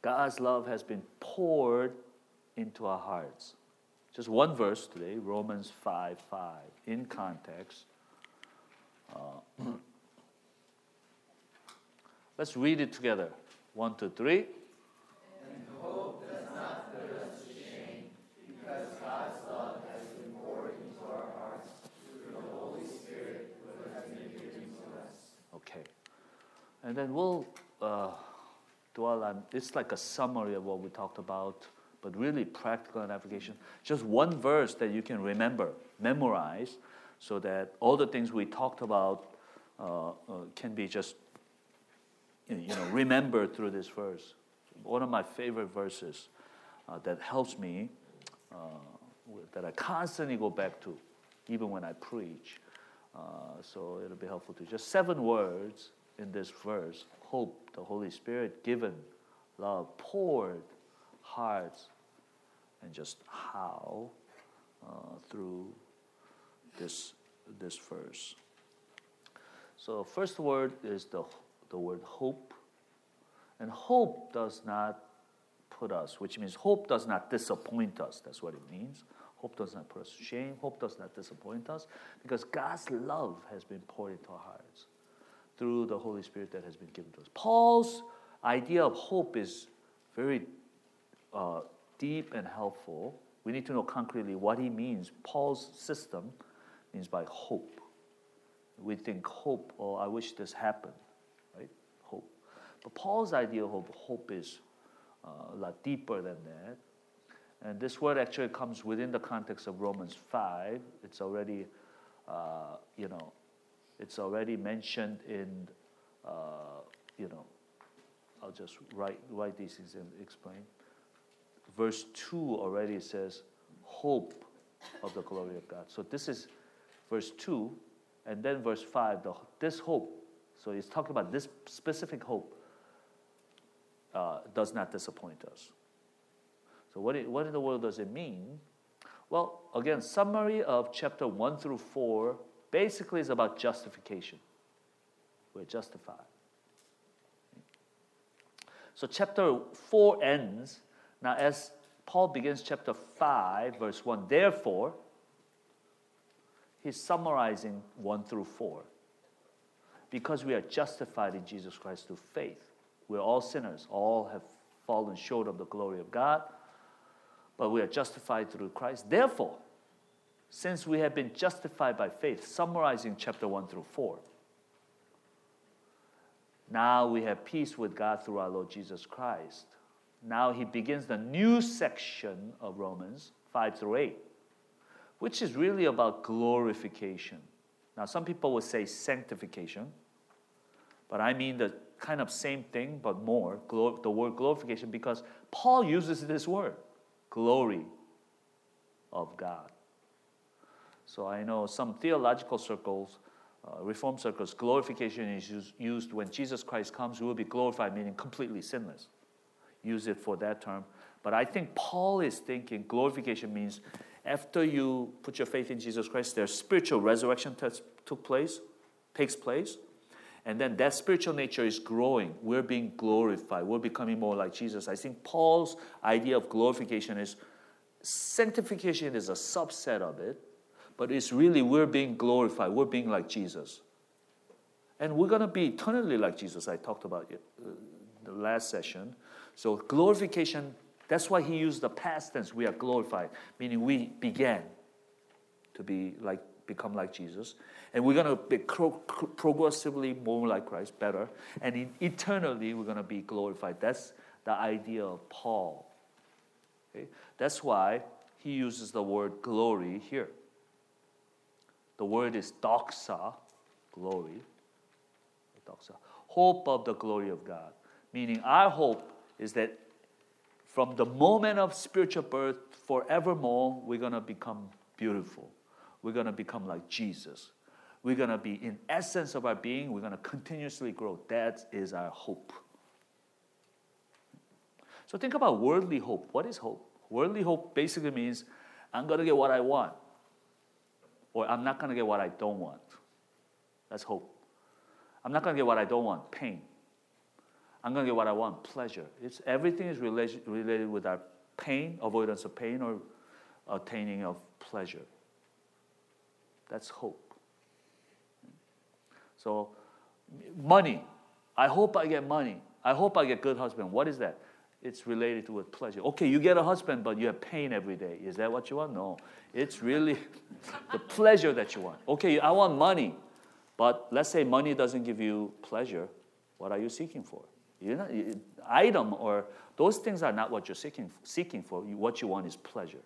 God's love has been poured into our hearts. Just one verse today, Romans 5:5, in context. Let's read it together. 1, 2, 3. And hope does not put us to shame, because God's love has been poured into our hearts through the Holy Spirit who has been given to us. Okay. And then we'll dwell on, it's like a summary of what we talked about, but really practical and application. Just one verse that you can remember, memorize, so that all the things we talked about can be just remembered through this verse. One of my favorite verses that helps me, that I constantly go back to, even when I preach. So it'll be helpful to just 7 words in this verse: hope, the Holy Spirit given, love poured, hearts, and just how through this verse. So first word is the word hope. And hope does not put us, which means hope does not disappoint us. That's what it means. Hope does not put us to shame. Hope does not disappoint us, because God's love has been poured into our hearts through the Holy Spirit that has been given to us. Paul's idea of hope is very deep and helpful. We need to know concretely what he means. Paul's system means by hope. We think hope, oh, I wish this happened, right? Hope. But Paul's idea of hope is a lot deeper than that. And this word actually comes within the context of Romans 5. It's already, it's already mentioned in, I'll just write these things and explain. Verse 2 already says, hope of the glory of God. So this is verse 2, and then verse 5, this hope. So he's talking about this specific hope does not disappoint us. So what in the world does it mean? Well, again, summary of chapter 1 through 4 basically is about justification. We're justified. So chapter 4 ends. Now as Paul begins chapter 5, verse 1, therefore, he's summarizing 1 through 4. Because we are justified in Jesus Christ through faith. We're all sinners. All have fallen short of the glory of God. But we are justified through Christ. Therefore, since we have been justified by faith, summarizing chapter 1 through 4, now we have peace with God through our Lord Jesus Christ. Now he begins the new section of Romans 5 through 8, which is really about glorification. Now, some people would say sanctification, but I mean the kind of same thing, but more, the word glorification, because Paul uses this word, glory of God. So I know some theological circles, Reform circles, glorification is used when Jesus Christ comes, we will be glorified, meaning completely sinless. Use it for that term. But I think Paul is thinking glorification means after you put your faith in Jesus Christ, there's spiritual resurrection takes place. And then that spiritual nature is growing. We're being glorified. We're becoming more like Jesus. I think Paul's idea of glorification is sanctification is a subset of it, but it's really we're being glorified. We're being like Jesus. And we're going to be eternally like Jesus. I talked about it the last session. So glorification, that's why he used the past tense. We are glorified, meaning we began to become like Jesus. And we're going to be progressively more like Christ, better. And eternally, we're going to be glorified. That's the idea of Paul. Okay? That's why he uses the word glory here. The word is doxa, glory. Doxa. Hope of the glory of God. Meaning our hope is that from the moment of spiritual birth, forevermore, we're going to become beautiful. We're going to become like Jesus. We're going to be, in essence of our being, we're going to continuously grow. That is our hope. So think about worldly hope. What is hope? Worldly hope basically means I'm going to get what I want. Or I'm not going to get what I don't want. That's hope. I'm not going to get what I don't want, pain. I'm going to get what I want, pleasure. Everything is related with our pain, avoidance of pain, or attaining of pleasure. That's hope. So, money. I hope I get money. I hope I get good husband. What is that? It's related to with pleasure. Okay, you get a husband, but you have pain every day. Is that what you want? No. It's really the pleasure that you want. Okay, I want money, but let's say money doesn't give you pleasure. What are you seeking for? Item or those things are not what you're seeking for. What you want is pleasure.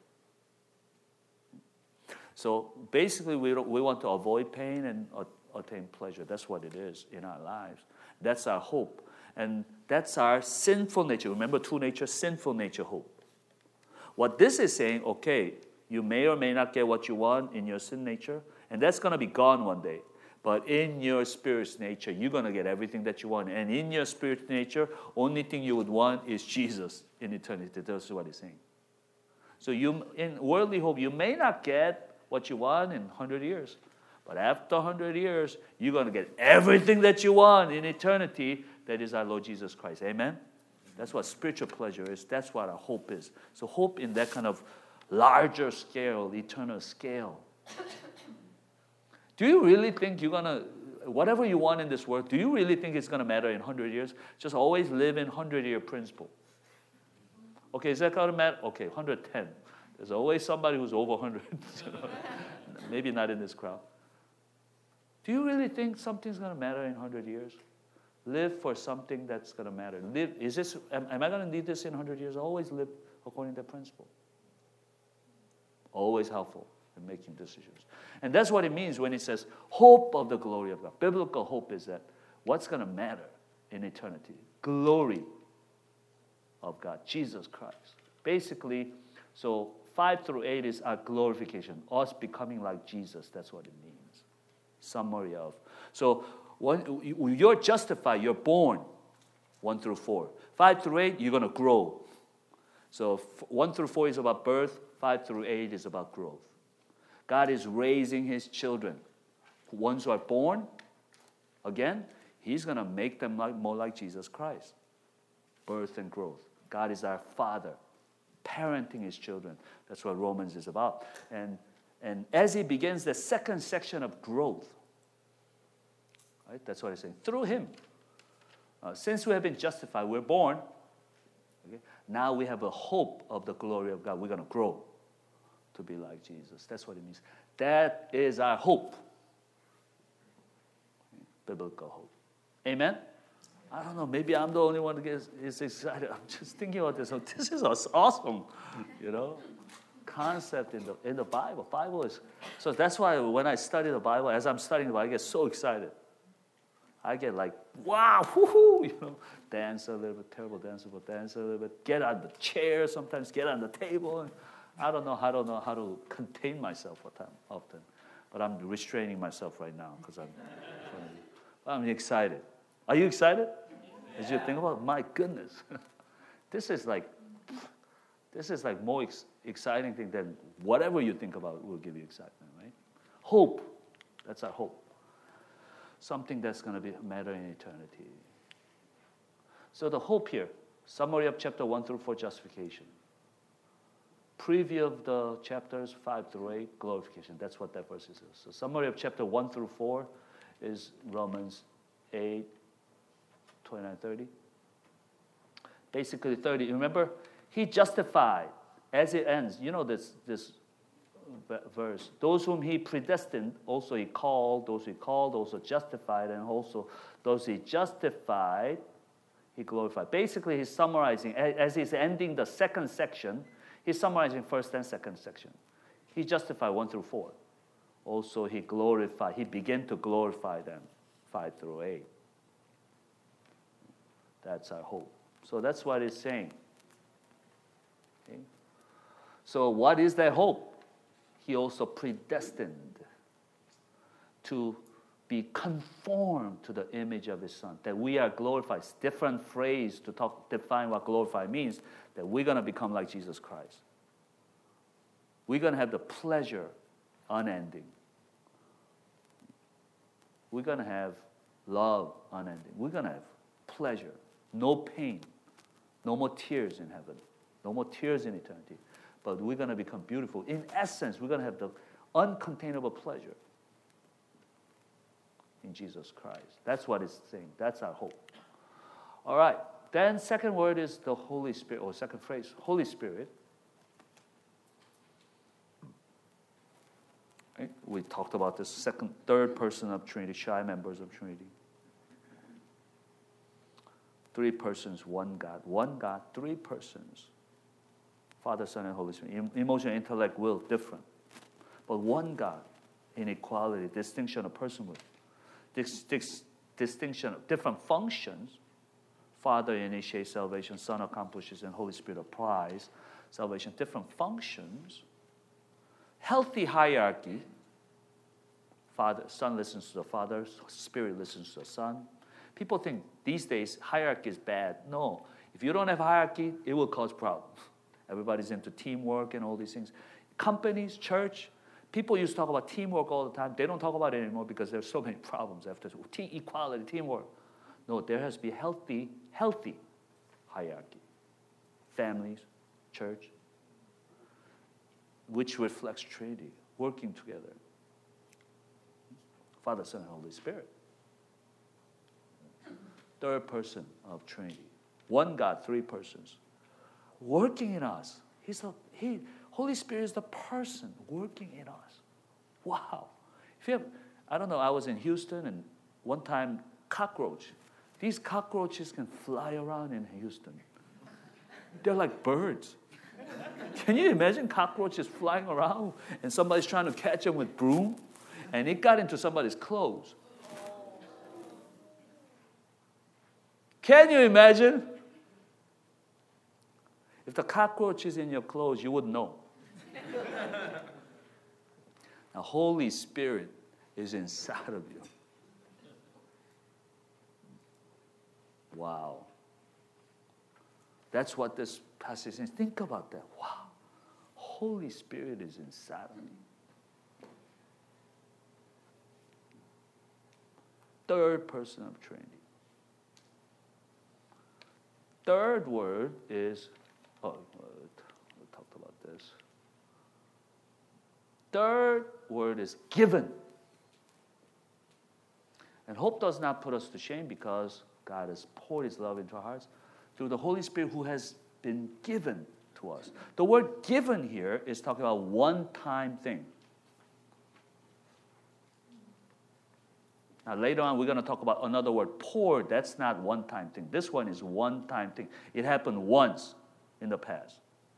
So basically, we want to avoid pain and attain pleasure. That's what it is in our lives. That's our hope. And that's our sinful nature. Remember, two natures, sinful nature, hope. What this is saying, okay, you may or may not get what you want in your sin nature, and that's going to be gone one day. But in your spirit nature, you're going to get everything that you want. And in your spirit nature, only thing you would want is Jesus in eternity. That's what he's saying. So in worldly hope, you may not get what you want in 100 years. But after 100 years, you're going to get everything that you want in eternity. That is our Lord Jesus Christ. Amen? That's what spiritual pleasure is. That's what our hope is. So hope in that kind of larger scale, eternal scale. Do you really think you're going to, whatever you want in this world, do you really think it's going to matter in 100 years? Just always live in 100-year principle. Okay, is that going to matter? Okay, 110. There's always somebody who's over 100. Maybe not in this crowd. Do you really think something's going to matter in 100 years? Live for something that's going to matter. Am I going to need this in 100 years? Always live according to that principle. Always helpful in making decisions. And that's what it means when it says hope of the glory of God. Biblical hope is that what's going to matter in eternity? Glory of God, Jesus Christ. Basically, so 5 through 8 is our glorification, us becoming like Jesus. That's what it means. Summary of. So when you're justified, you're born, 1 through 4. 5 through 8, you're going to grow. So 1 through 4 is about birth, 5 through 8 is about growth. God is raising his children. Ones who are born, again, he's going to make them more like Jesus Christ. Birth and growth. God is our Father, parenting his children. That's what Romans is about. And as he begins the second section of growth, right? That's what he's saying. Through him. Since we have been justified, we're born. Okay? Now we have a hope of the glory of God. We're going to grow to be like Jesus. That's what it means. That is our hope. Biblical hope. Amen? I don't know. Maybe I'm the only one that is excited. I'm just thinking about this. This is awesome, concept in the Bible. Bible is so. That's why when I study the Bible, as I'm studying the Bible, I get so excited. I get like, wow, woohoo, dance a little bit, terrible dancer, but dance a little bit. Get on the chair, sometimes get on the table. And I don't know how to contain myself often, but I'm restraining myself right now because I'm excited. Are you excited? As you think about, my goodness, this is like more exciting thing than whatever you think about will give you excitement, right? Hope, that's our hope. Something that's going to matter in eternity. So the hope here, summary of chapter 1 through 4, justification. Preview of the chapters 5 through 8, glorification. That's what that verse is. So summary of chapter 1 through 4 is Romans 8, 29, 30. Basically 30. Remember, he justified as it ends. You know this verse. Those whom he predestined, also he called. Those he called, also justified. And also those he justified, he glorified. Basically, he's summarizing. As he's ending the second section, he's summarizing first and second section. He justified 1 through 4. Also he glorified. He began to glorify them 5 through 8. That's our hope. So that's what it's saying. Okay? So what is that hope? He also predestined to be conformed to the image of his Son. That we are glorified. It's a different phrase to define what glorify means. That we're going to become like Jesus Christ. We're going to have the pleasure unending. We're going to have love unending. We're going to have pleasure No pain. No more tears in heaven. No more tears in eternity. But we're going to become beautiful. In essence, we're going to have the uncontainable pleasure in Jesus Christ. That's what it's saying. That's our hope. All right. Then second word is the Holy Spirit, or second phrase, Holy Spirit. Right? We talked about this third person of Trinity, shy members of Trinity. 3 persons, one God. One God, 3 persons. Father, Son, and Holy Spirit. Emotion, intellect, will, different. But one God in equality, distinction of personhood. Distinction of different functions. Father initiates salvation, Son accomplishes, and Holy Spirit applies salvation. Different functions. Healthy hierarchy. Father, Son listens to the Father, Spirit listens to the Son. People think these days hierarchy is bad. No. If you don't have hierarchy, it will cause problems. Everybody's into teamwork and all these things. Companies, church, people used to talk about teamwork all the time. They don't talk about it anymore because there's so many problems after equality, teamwork. No, there has to be healthy hierarchy. Families, church, which reflects Trinity, working together. Father, Son, and Holy Spirit. Third person of Trinity. One God, 3 persons. Working in us. Holy Spirit is the person working in us. Wow. I don't know, I was in Houston and one time these cockroaches can fly around in Houston. They're like birds. Can you imagine cockroaches flying around and somebody's trying to catch them with broom and it got into somebody's clothes? Can you imagine? If the cockroach is in your clothes, you would know. Now, Holy Spirit is inside of you. Wow. That's what this passage is. Think about that. Wow. Holy Spirit is inside of me. Third person of Trinity. Third word is, we talked about this. Third word is given. And hope does not put us to shame because God has poured His love into our hearts through the Holy Spirit who has been given to us. The word given here is talking about one-time thing. Now later on we're going to talk about another word, poured. That's not one-time thing. This one is one-time thing. It happened once in the past.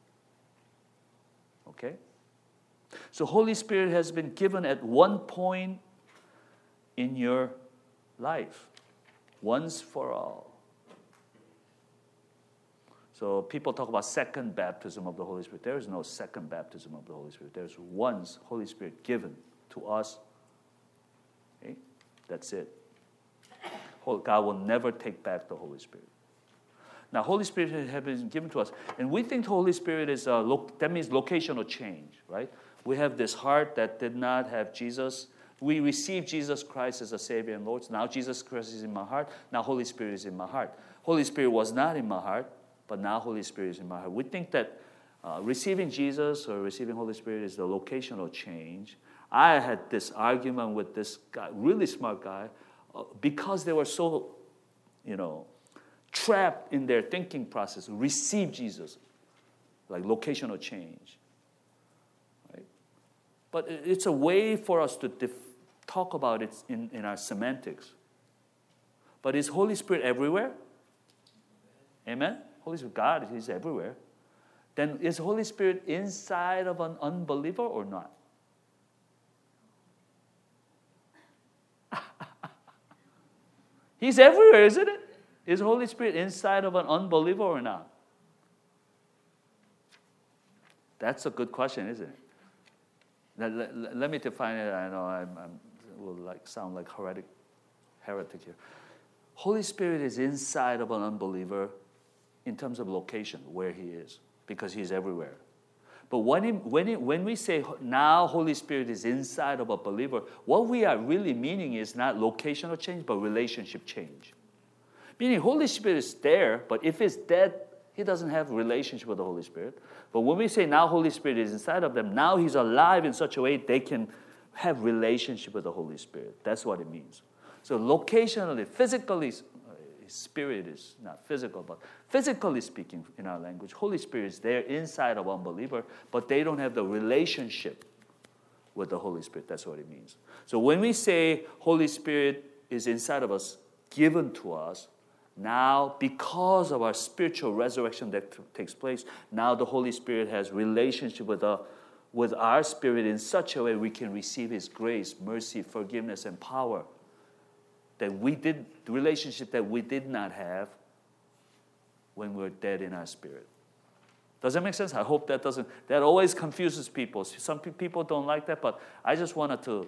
Okay? So Holy Spirit has been given at one point in your life. Once for all. So people talk about second baptism of the Holy Spirit. There is no second baptism of the Holy Spirit. There's once Holy Spirit given to us. Okay? That's it. God will never take back the Holy Spirit. Now, Holy Spirit has been given to us. And we think the Holy Spirit is, that means locational change, right? We have this heart that did not have Jesus. We received Jesus Christ as a Savior and Lord. Now Jesus Christ is in my heart. Now Holy Spirit is in my heart. Holy Spirit was not in my heart, but now Holy Spirit is in my heart. We think that receiving Jesus or receiving Holy Spirit is the locational change. I had this argument with this guy, really smart guy, because they were so, trapped in their thinking process. Receive Jesus, like locational change. Right? But it's a way for us to talk about it in our semantics. But is Holy Spirit everywhere? Amen? Holy Spirit, God is everywhere. Then is Holy Spirit inside of an unbeliever or not? He's everywhere, isn't it? Is Holy Spirit inside of an unbeliever or not? That's a good question, isn't it? Let me define it. I know I will sound like heretic here. Holy Spirit is inside of an unbeliever in terms of location, where he is, because he's everywhere. But when we say now Holy Spirit is inside of a believer, what we are really meaning is not locational change, but relationship change. Meaning Holy Spirit is there, but if it's dead, he doesn't have a relationship with the Holy Spirit. But when we say now Holy Spirit is inside of them, now he's alive in such a way they can have relationship with the Holy Spirit. That's what it means. So locationally, physically, Spirit is not physical, but physically speaking in our language, Holy Spirit is there inside of unbeliever, but they don't have the relationship with the Holy Spirit. That's what it means. So when we say Holy Spirit is inside of us, given to us, now because of our spiritual resurrection that takes place, now the Holy Spirit has relationship with our spirit in such a way we can receive His grace, mercy, forgiveness, and power the relationship that we did not have when we were dead in our spirit. Does that make sense? I hope that always confuses people. Some people don't like that, but I just wanted to,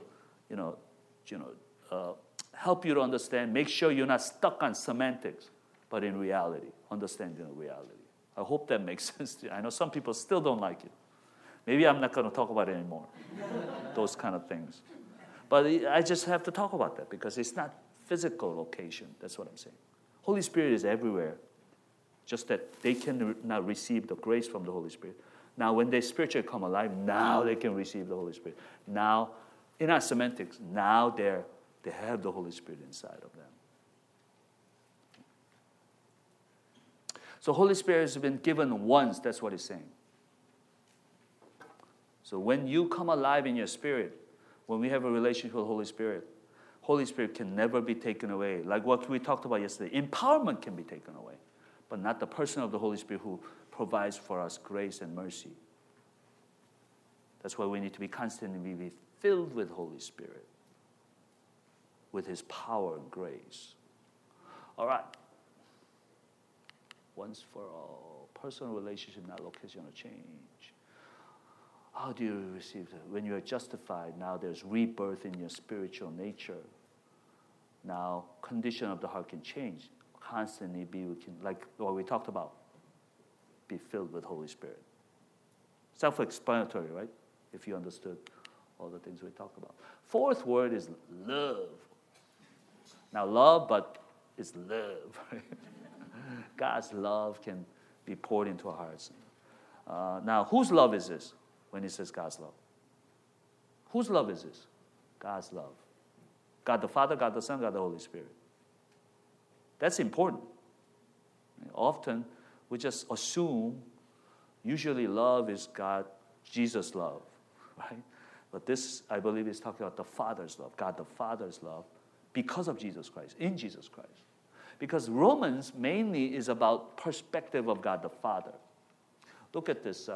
help you to understand, make sure you're not stuck on semantics, but in reality, understanding the reality. I hope that makes sense to you. I know some people still don't like it. Maybe I'm not going to talk about it anymore, those kind of things. But I just have to talk about that because it's not physical location. That's what I'm saying. Holy Spirit is everywhere, just that they cannot receive the grace from the Holy Spirit. Now, when they spiritually come alive, now they can receive the Holy Spirit. Now, in our semantics, now they have the Holy Spirit inside of them. So Holy Spirit has been given once, that's what he's saying. So when you come alive in your spirit, when we have a relationship with the Holy Spirit can never be taken away. Like what we talked about yesterday, empowerment can be taken away, but not the person of the Holy Spirit who provides for us grace and mercy. That's why we need to be constantly be filled with Holy Spirit, with His power and grace. All right. Once for all, personal relationship, not locational change. How do you receive that? When you are justified, now there's rebirth in your spiritual nature. Now, condition of the heart can change. Constantly like what we talked about, be filled with Holy Spirit. Self-explanatory, right? If you understood all the things we talked about. Fourth word is love. Now, love, but it's love. God's love can be poured into our hearts. Now, whose love is this? When he says God's love. Whose love is this? God's love. God the Father, God the Son, God the Holy Spirit. That's important. Often, we just assume, usually love is God, Jesus' love, right? But this, I believe, is talking about the Father's love, God the Father's love, because of Jesus Christ, in Jesus Christ. Because Romans mainly is about perspective of God the Father. Look at this,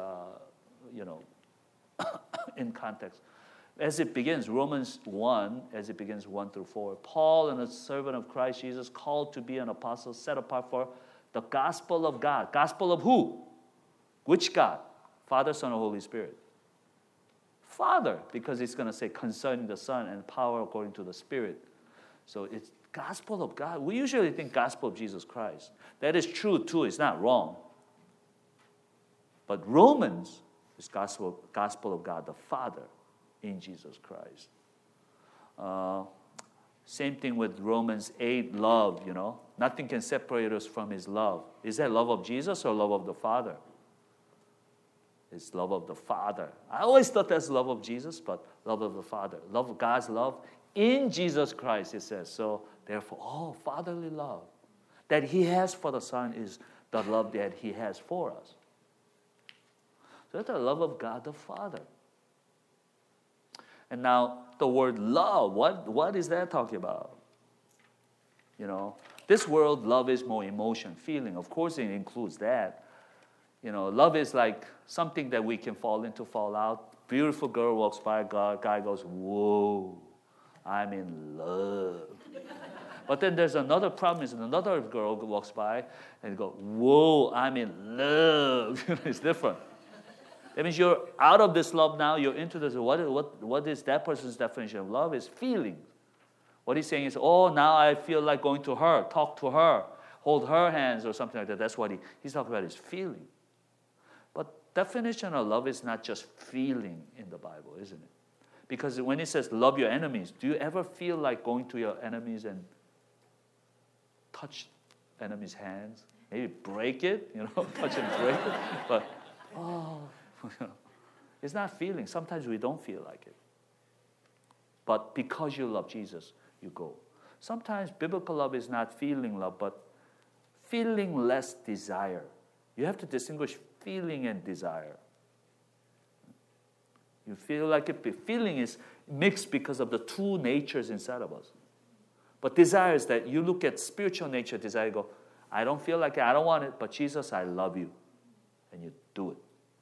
in context. As it begins, Romans 1, as it begins 1 through 4, Paul, and a servant of Christ Jesus, called to be an apostle, set apart for the gospel of God. Gospel of who? Which God? Father, Son, or Holy Spirit? Father, because it's going to say concerning the Son and power according to the Spirit. So it's gospel of God. We usually think gospel of Jesus Christ. That is true too. It's not wrong. But Romans is gospel of God the Father in Jesus Christ. Same thing with Romans 8, love, Nothing can separate us from His love. Is that love of Jesus or love of the Father? It's love of the Father. I always thought that's love of Jesus, but love of the Father. Love of God's love in Jesus Christ, it says. So, therefore, fatherly love that He has for the Son is the love that He has for us. So that's the love of God the Father. And now, the word love, what is that talking about? This world, love is more emotion, feeling. Of course, it includes that. Love is like something that we can fall into, fall out. Beautiful girl walks by, guy goes, whoa, I'm in love. But then there's another problem is another girl walks by and go, whoa, I'm in love. It's different. That means you're out of this love now, you're into this. What is that person's definition of love? Is feeling. What he's saying is, now I feel like going to her, talk to her, hold her hands or something like that. That's what he's talking about is feeling. But definition of love is not just feeling in the Bible, isn't it? Because when it says love your enemies, do you ever feel like going to your enemies and touch enemy's hands. Maybe break it, touch and break it. But, it's not feeling. Sometimes we don't feel like it. But because you love Jesus, you go. Sometimes biblical love is not feeling love, but feeling less desire. You have to distinguish feeling and desire. You feel like it. Feeling is mixed because of the two natures inside of us. But desire is that you look at spiritual nature, desire, you go, I don't feel like it, I don't want it, but Jesus, I love you. And you do it.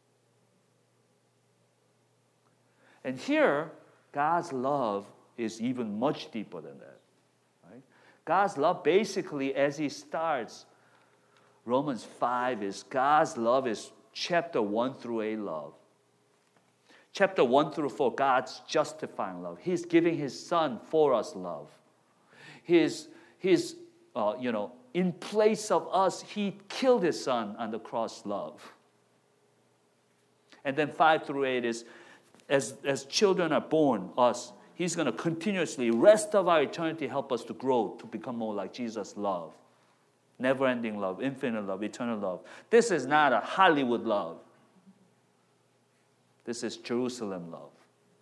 And here, God's love is even much deeper than that. Right? God's love, basically, as he starts, Romans 5 is God's love is chapter 1 through 8 love. Chapter 1 through 4, God's justifying love. He's giving his son for us love. His in place of us, he killed his son on the cross love. And then 5 through 8 is, as children are born, us, he's going to continuously, rest of our eternity, help us to grow, to become more like Jesus' love. Never-ending love, infinite love, eternal love. This is not a Hollywood love. This is Jerusalem love.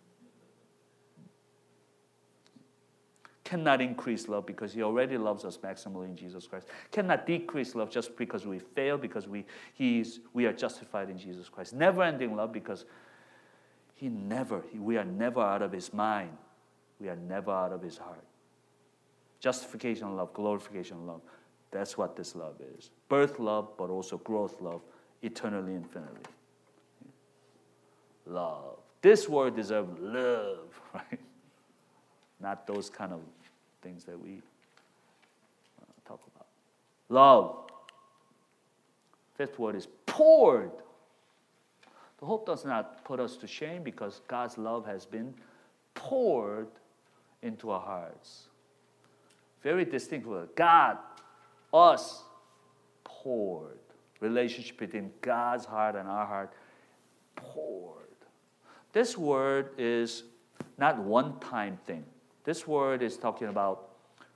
Cannot increase love because he already loves us maximally in Jesus Christ. Cannot decrease love just because we fail, because we are justified in Jesus Christ. Never-ending love because we are never out of his mind. We are never out of his heart. Justification love, glorification love. That's what this love is. Birth love, but also growth love, eternally, infinitely. Love. This word deserves love, right? Not those kind of things that we talk about. Love. Fifth word is poured. The hope does not put us to shame because God's love has been poured into our hearts. Very distinct word. God, us, poured. Relationship between God's heart and our heart, poured. This word is not one-time thing. This word is talking about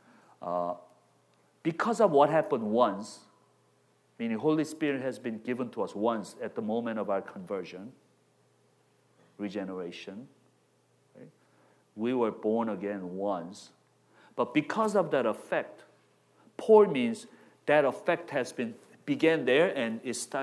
because of what happened once, meaning Holy Spirit has been given to us once at the moment of our conversion, regeneration. Right? We were born again once. But because of that effect, pour means that effect began there and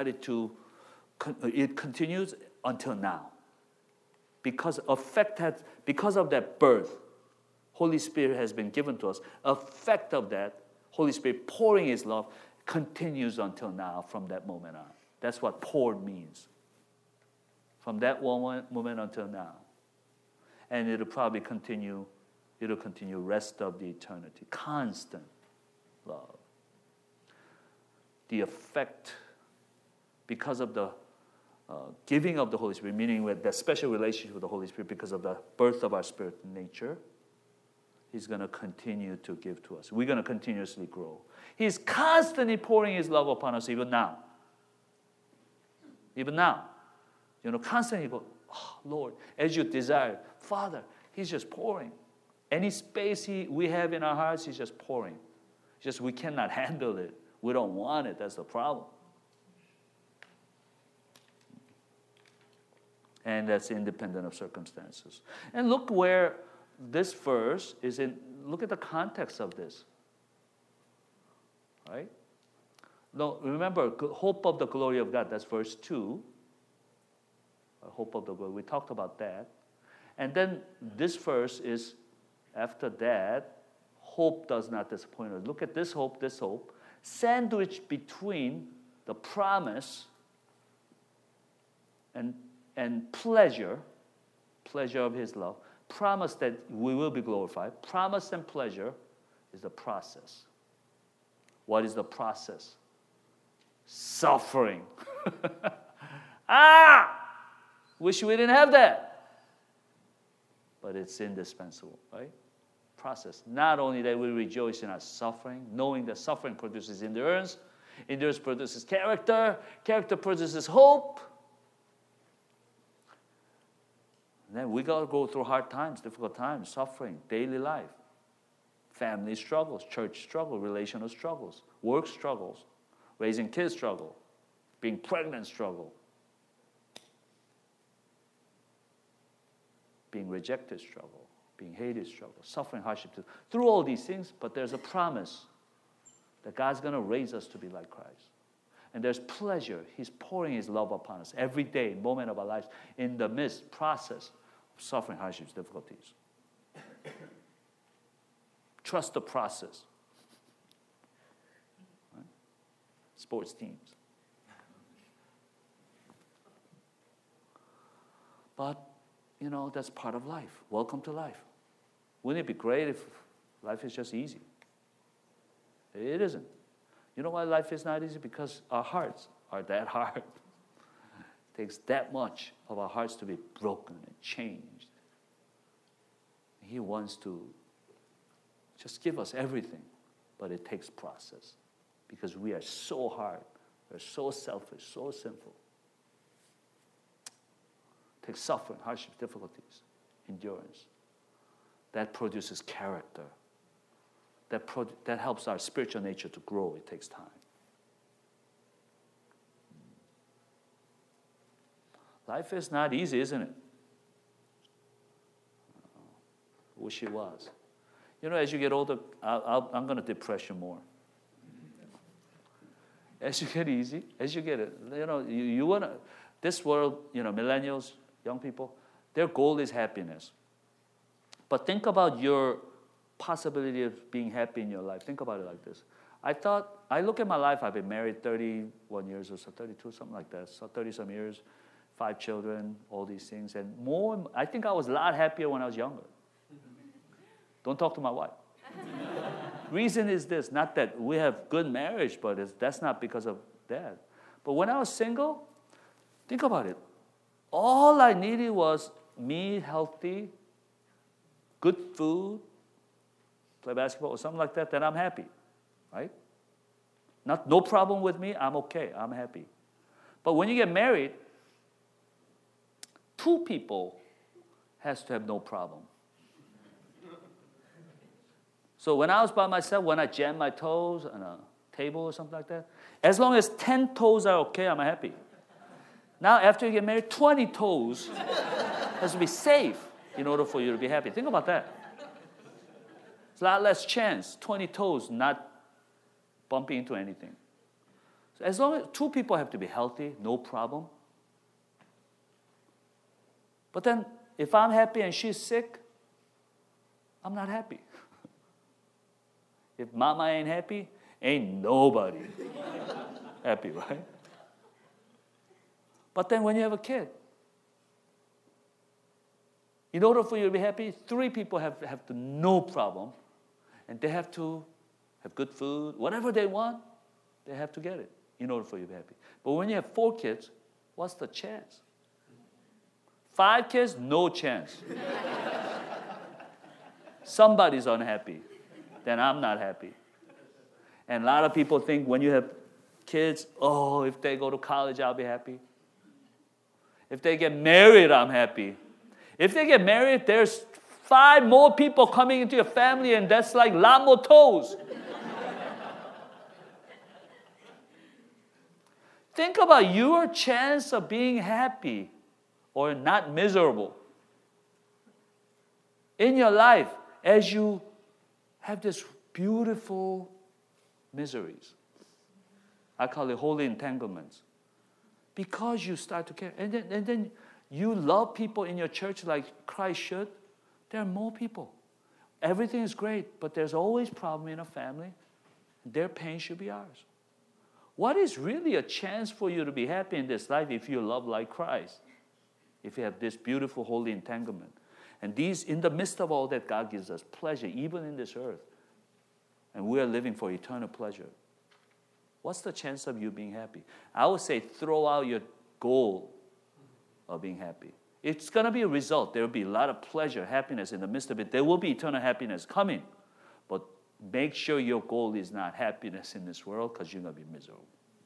it continues until now. Because of that birth, Holy Spirit has been given to us. Effect of that, Holy Spirit pouring his love, continues until now from that moment on. That's what poured means. From that moment until now. And it'll probably continue rest of the eternity. Constant love. The effect, because of the giving of the Holy Spirit, meaning with that special relationship with the Holy Spirit because of the birth of our spirit nature, he's going to continue to give to us. We're going to continuously grow. He's constantly pouring his love upon us even now. Even now. Constantly go, oh, Lord, as you desire. Father, he's just pouring. Any space we have in our hearts, he's just pouring. Just we cannot handle it. We don't want it. That's the problem. And that's independent of circumstances. And look where this verse is in. Look at the context of this. Right? No, remember, hope of the glory of God. That's verse 2. Hope of the glory. We talked about that. And then this verse is, after that, hope does not disappoint us. Look at this hope, sandwiched between the promise and pleasure of his love, promise that we will be glorified. Promise and pleasure is the process. What is the process? Suffering. Wish we didn't have that. But it's indispensable, right? Process. Not only that we rejoice in our suffering, knowing that suffering produces endurance, endurance produces character, character produces hope. And then we got to go through hard times, difficult times, suffering, daily life. family struggles, church struggles, relational struggles, work struggles, raising kids struggle, being pregnant struggle, being rejected struggle, being hated struggle, suffering hardship. Through all these things, but there's a promise that God's going to raise us to be like Christ. And there's pleasure. He's pouring His love upon us every day, moment of our lives, in the midst, process of suffering, hardships, difficulties. Trust the process. Right? Sports teams. But, that's part of life. Welcome to life. Wouldn't it be great if life is just easy? It isn't. You know why life is not easy? Because our hearts are that hard. It takes that much of our hearts to be broken and changed. He wants to just give us everything, but it takes process because we are so hard, we're so selfish, so sinful. It takes suffering, hardships, difficulties, endurance. That produces character. That helps our spiritual nature to grow. It takes time. Life is not easy, isn't it? Wish it was. As you get older, I'm going to depress you more. As you get easy, as you get it, you want to, this world, millennials, young people, their goal is happiness. But think about your possibility of being happy in your life. Think about it like this. I look at my life, I've been married 31 years or so, 32, something like that, so 30-some years, 5 children, all these things. And I think I was a lot happier when I was younger. Don't talk to my wife. Reason is this, not that we have good marriage, but that's not because of that. But when I was single, think about it. All I needed was me healthy, good food, play basketball or something like that, then I'm happy, right? No problem with me, I'm okay, I'm happy. But when you get married, 2 people has to have no problem. So when I was by myself, when I jam my toes on a table or something like that, as long as 10 toes are okay, I'm happy. Now after you get married, 20 toes has to be safe in order for you to be happy. Think about that. It's a lot less chance, 20 toes not bumping into anything. So as long as 2 people have to be healthy, no problem. But then if I'm happy and she's sick, I'm not happy. If mama ain't happy, ain't nobody happy, right? But then when you have a kid, in order for you to be happy, 3 people have to no problem. And they have to have good food. Whatever they want, they have to get it in order for you to be happy. But when you have 4 kids, what's the chance? 5 kids, no chance. Somebody's unhappy. Then I'm not happy. And a lot of people think when you have kids, if they go to college, I'll be happy. If they get married, I'm happy. If they get married, there's 5 more people coming into your family, and that's like a lot more toes. Think about your chance of being happy or not miserable in your life as you have this beautiful miseries. I call it holy entanglements. Because you start to care. And then you love people in your church like Christ should. There are more people. Everything is great, but there's always problem in a family. Their pain should be ours. What is really a chance for you to be happy in this life if you love like Christ? If you have this beautiful holy entanglement. And these, in the midst of all that, God gives us pleasure, even in this earth. And we are living for eternal pleasure. What's the chance of you being happy? I would say throw out your goal of being happy. It's going to be a result. There will be a lot of pleasure, happiness in the midst of it. There will be eternal happiness coming. But make sure your goal is not happiness in this world, because you're going to be miserable.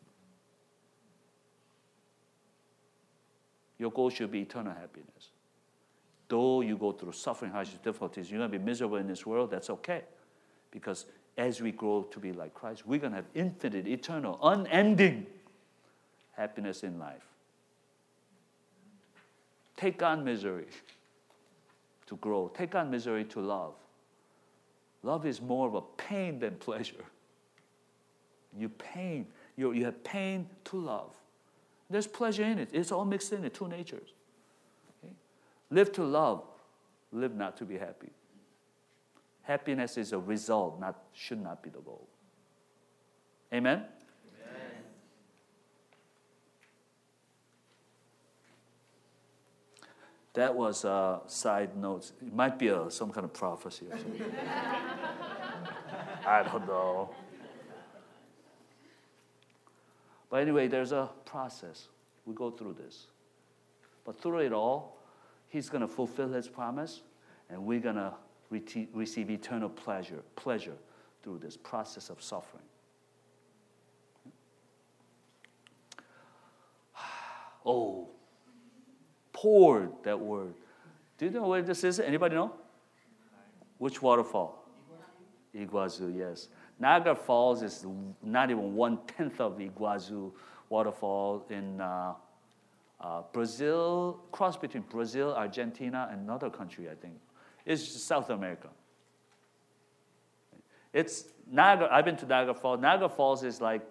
Your goal should be eternal happiness. Though you go through suffering, hardships, difficulties, you're going to be miserable in this world, that's okay. Because as we grow to be like Christ, we're going to have infinite, eternal, unending happiness in life. Take on misery to grow. Take on misery to love. Love is more of a pain than pleasure. You have pain to love. There's pleasure in it. It's all mixed in it, two natures. Okay? Live to love. Live not to be happy. Happiness is a result, should not be the goal. Amen? Amen. That was side notes. It might be some kind of prophecy or something. I don't know. But anyway, there's a process. We go through this. But through it all, He's going to fulfill His promise, and we're going to receive eternal pleasure through this process of suffering. Oh, poured, that word. Do you know where this is? Anybody know? Which waterfall? Iguazu, yes. Niagara Falls is not even 1/10 of Iguazu waterfall in Brazil, cross between Brazil, Argentina, and another country, I think. It's South America. It's Niagara. I've been to Niagara Falls. Niagara Falls is like,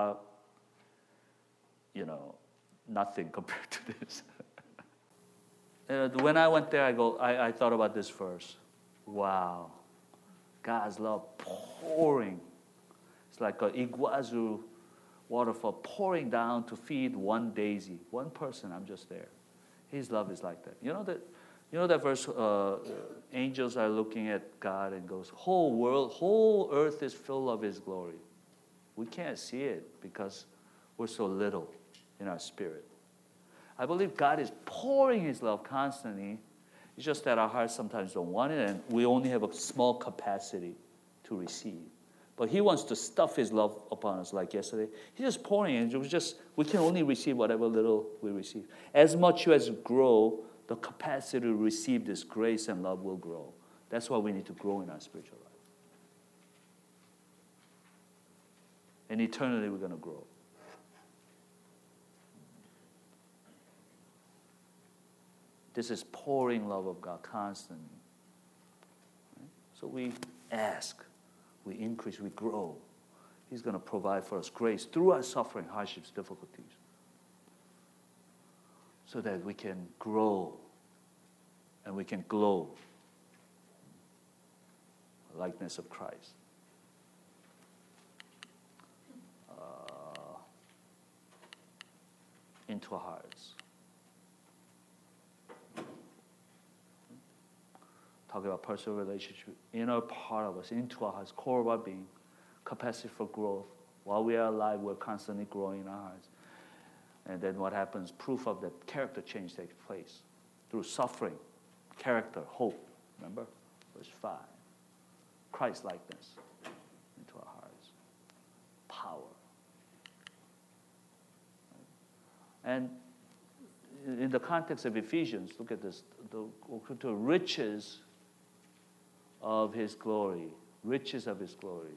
nothing compared to this. When I went there, I thought about this verse. Wow. God's love pouring. It's like an Iguazu waterfall pouring down to feed one daisy, one person. I'm just there. His love is like that. You know that verse, angels are looking at God and goes, whole earth is full of His glory. We can't see it because we're so little in our spirit. I believe God is pouring His love constantly. It's just that our hearts sometimes don't want it, and we only have a small capacity to receive. But He wants to stuff His love upon us like yesterday. He's just pouring it. We can only receive whatever little we receive. As much as we grow, the capacity to receive this grace and love will grow. That's why we need to grow in our spiritual life. And eternally, we're going to grow. This is pouring love of God constantly. Right? So we ask, we increase, we grow. He's going to provide for us grace through our suffering, hardships, difficulties, so that we can grow and we can glow the likeness of Christ. Into our hearts. Talking about personal relationship, inner part of us, into our hearts, core of our being, capacity for growth. While we are alive, we're constantly growing in our hearts. And then what happens? Proof of that character change takes place through suffering, character, hope. Remember? Verse 5. Christ-likeness into our hearts. Power. And in the context of Ephesians, look at this, the riches of His glory. Riches of His glory.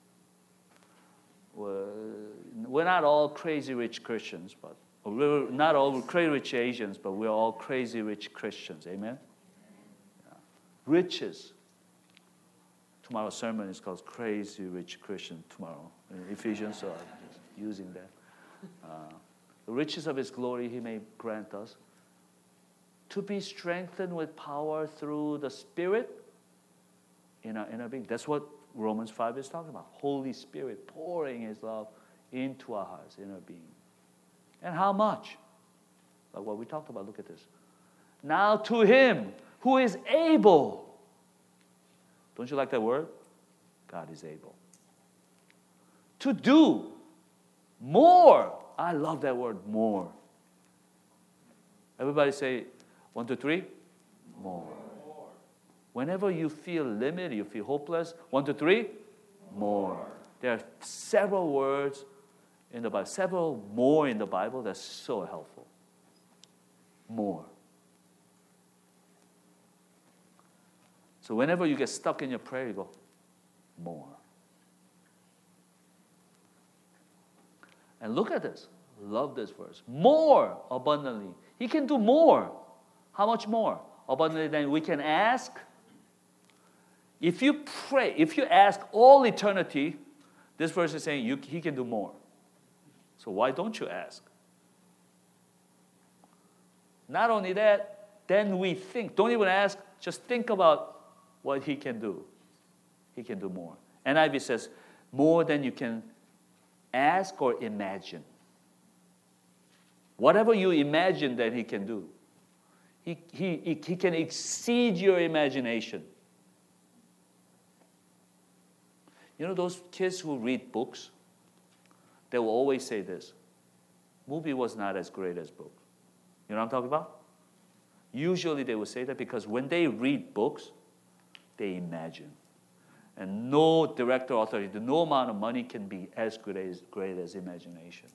We're not all crazy rich Christians, but we're not all crazy rich Asians, but we're all crazy rich Christians. Amen? Yeah. Riches. Tomorrow's sermon is called Crazy Rich Christian tomorrow. In Ephesians, so I'm just using that. The riches of His glory He may grant us to be strengthened with power through the Spirit in our inner being. That's what Romans 5 is talking about. Holy Spirit pouring His love into our hearts, inner being. And how much? Like what we talked about, look at this. Now to Him who is able. Don't you like that word? God is able. To do more. I love that word, more. Everybody say, 1, 2, 3, more. Whenever you feel limited, you feel hopeless, 1, 2, 3, more. There are several words in the Bible, several more in the Bible that's so helpful. More. So whenever you get stuck in your prayer, you go, more. And look at this. Love this verse. More abundantly. He can do more. How much more? Abundantly than we can ask. If you pray, if you ask all eternity, this verse is saying He can do more. So why don't you ask? Not only that, then we think. Don't even ask. Just think about what He can do. He can do more. NIV says, more than you can ask or imagine. Whatever you imagine that He can do, He can exceed your imagination. You know those kids who read books? They will always say this. Movie was not as great as book. You know what I'm talking about? Usually they will say that because when they read books, they imagine. And no director authority, no amount of money can be as great as imagination.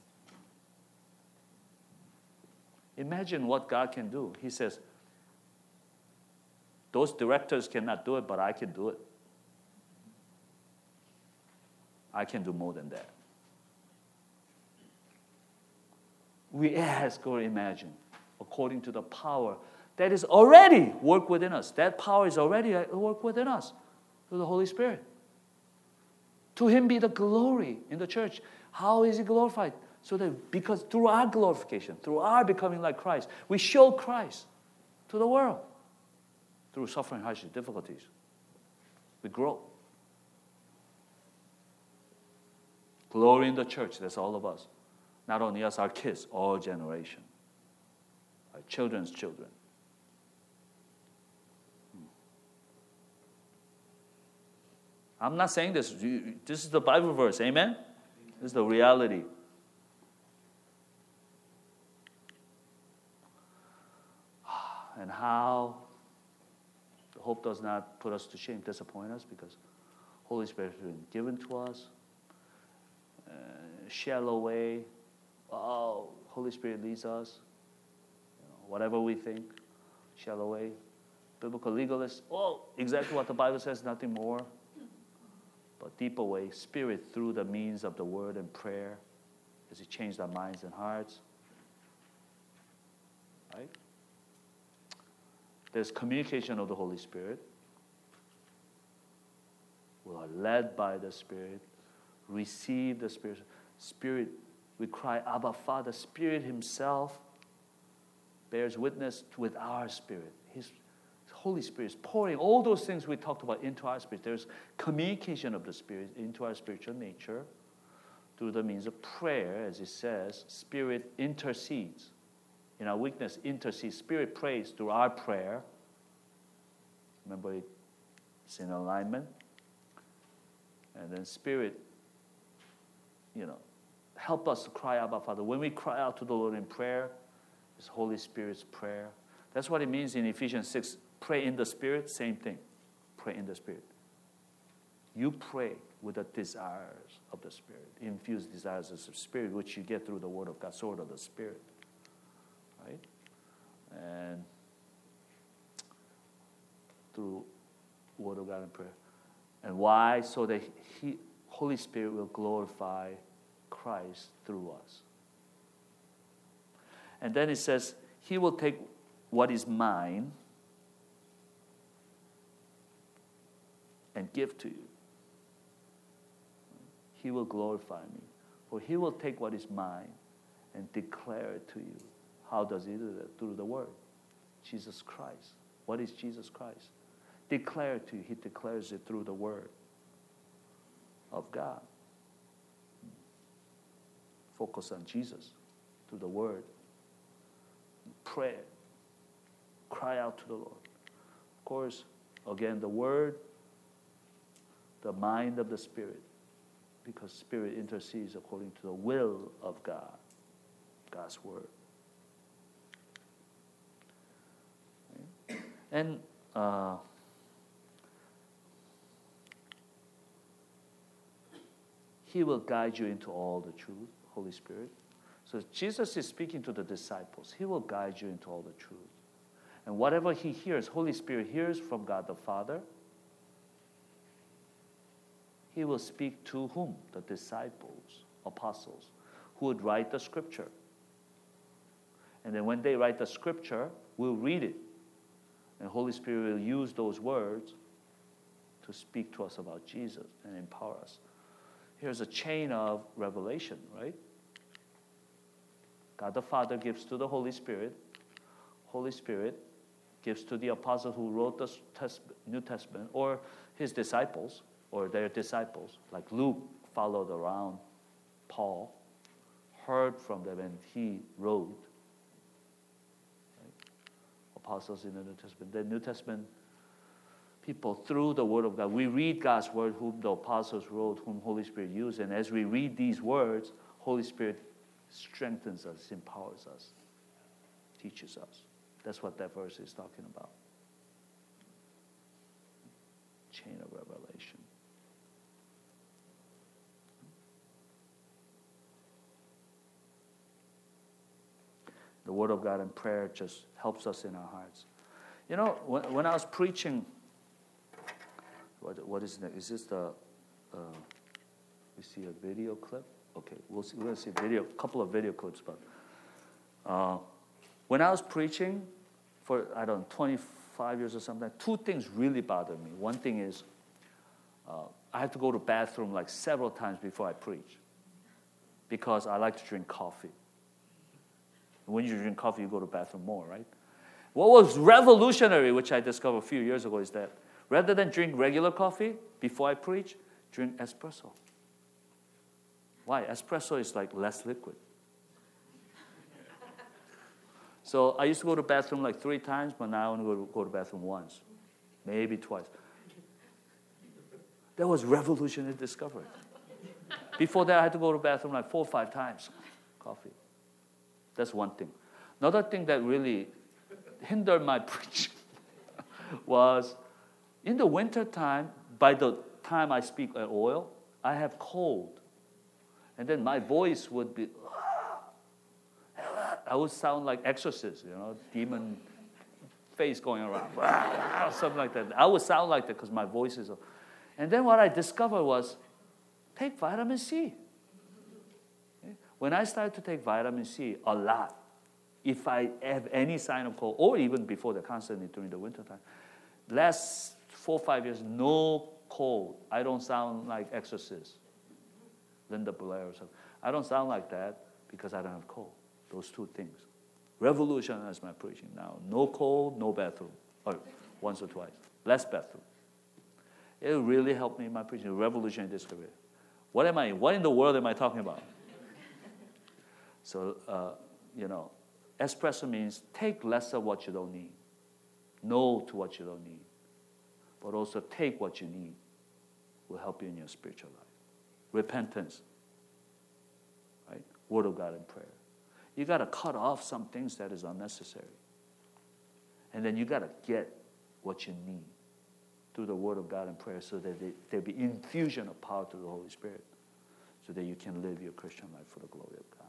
Imagine what God can do. He says, those directors cannot do it, but I can do it. I can do more than that. We ask or imagine according to the power that is already work within us. That power is already at work within us through the Holy Spirit. To Him be the glory in the church. How is He glorified? So that because through our glorification, through our becoming like Christ, we show Christ to the world. Through suffering, hardship, difficulties, we grow. Glory in the church, that's all of us. Not only us, our kids, all generation. Our children's children. I'm not saying this. This is the Bible verse, amen? This is the reality. And how the hope does not put us to shame, disappoint us, because Holy Spirit has been given to us. Shallow way. Oh, Holy Spirit leads us. Whatever we think, shallow way. Biblical legalists, oh, exactly what the Bible says, nothing more. But deeper way, Spirit through the means of the Word and prayer, as He changed our minds and hearts. Right? There's communication of the Holy Spirit. We are led by the Spirit, receive the Spirit. Spirit, we cry, Abba, Father. Spirit Himself bears witness with our spirit. His Holy Spirit is pouring all those things we talked about into our spirit. There's communication of the Spirit into our spiritual nature through the means of prayer, as it says. Spirit intercedes. In our weakness, intercedes. Spirit prays through our prayer. Remember, it's in alignment. And then Spirit, help us to cry out, Father. When we cry out to the Lord in prayer, it's Holy Spirit's prayer. That's what it means in Ephesians 6. Pray in the Spirit, same thing. Pray in the Spirit. You pray with the desires of the Spirit. Infused desires of the Spirit, which you get through the Word of God, sword of the Spirit. Right? And through Word of God and prayer. And why? So that Holy Spirit will glorify Christ through us. And then it says, He will take what is mine and give to you. He will glorify me. For He will take what is mine and declare it to you. How does He do that? Through the Word. Jesus Christ. What is Jesus Christ? Declare it to you. He declares it through the Word of God. Focus on Jesus through the Word. Prayer. Cry out to the Lord. Of course, again, the Word, the mind of the Spirit, because Spirit intercedes according to the will of God, God's Word. And He will guide you into all the truth, Holy Spirit. So Jesus is speaking to the disciples. He will guide you into all the truth. And whatever He hears, Holy Spirit hears from God the Father. He will speak to whom? The disciples, apostles, who would write the scripture. And then when they write the scripture, we'll read it. And Holy Spirit will use those words to speak to us about Jesus and empower us. Here's a chain of revelation, right? God the Father gives to the Holy Spirit. Holy Spirit gives to the apostles who wrote the New Testament, or his disciples, or their disciples. Like Luke followed around Paul, heard from them, and he wrote. Right? Apostles in the New Testament. The New Testament people, through the Word of God, we read God's Word, whom the apostles wrote, whom Holy Spirit used. And as we read these words, Holy Spirit strengthens us, empowers us, teaches us. That's what that verse is talking about. Chain of revelation. The Word of God and prayer just helps us in our hearts. You know, when I was preaching, what is that? Is this the, we see a video clip? Okay, we're going to see a couple of video clips. But when I was preaching for, 25 years or something, two things really bothered me. One thing is I had to go to the bathroom like several times before I preach because I like to drink coffee. When you drink coffee, you go to the bathroom more, right? What was revolutionary, which I discovered a few years ago, is that rather than drink regular coffee before I preach, drink espresso. Why? Espresso is like less liquid. So I used to go to the bathroom like 3 times, but now I only go to the bathroom once, maybe twice. That was revolutionary discovery. Before that, I had to go to the bathroom like 4 or 5 times. Coffee. That's one thing. Another thing that really hindered my preaching was in the winter time, by the time I speak at oil, I have cold. And then my voice would be, I would sound like exorcist, demon face going around, something like that. I would sound like that because my voice is. And then what I discovered was, take vitamin C. When I started to take vitamin C a lot, if I have any sign of cold, or even before that, constantly during the wintertime, last 4 or 5 years, no cold. I don't sound like exorcist, Linda Blair or something. I don't sound like that because I don't have cold. Those two things. Revolutionized my preaching now. No cold, no bathroom. Or once or twice. Less bathroom. It really helped me in my preaching. Revolutionary discovery. What in the world am I talking about? So, espresso means take less of what you don't need. No to what you don't need. But also take what you need. Will help you in your spiritual life. Repentance. Right? Word of God and prayer. You got to cut off some things that is unnecessary. And then you got to get what you need through the Word of God and prayer so that there be infusion of power through the Holy Spirit so that you can live your Christian life for the glory of God.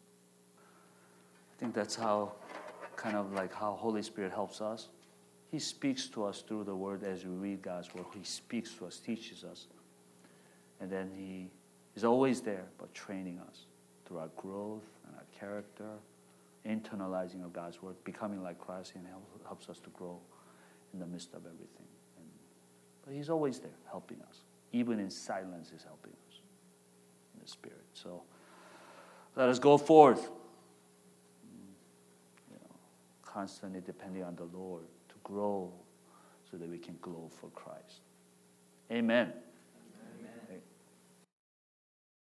I think that's how Holy Spirit helps us. He speaks to us through the Word as we read God's Word. He speaks to us, teaches us. And then He is always there, but training us through our growth and our character, internalizing of God's Word, becoming like Christ, and helps us to grow in the midst of everything. But He's always there, helping us. Even in silence, He's helping us in the Spirit. So let us go forth, constantly depending on the Lord to grow so that we can glow for Christ. Amen.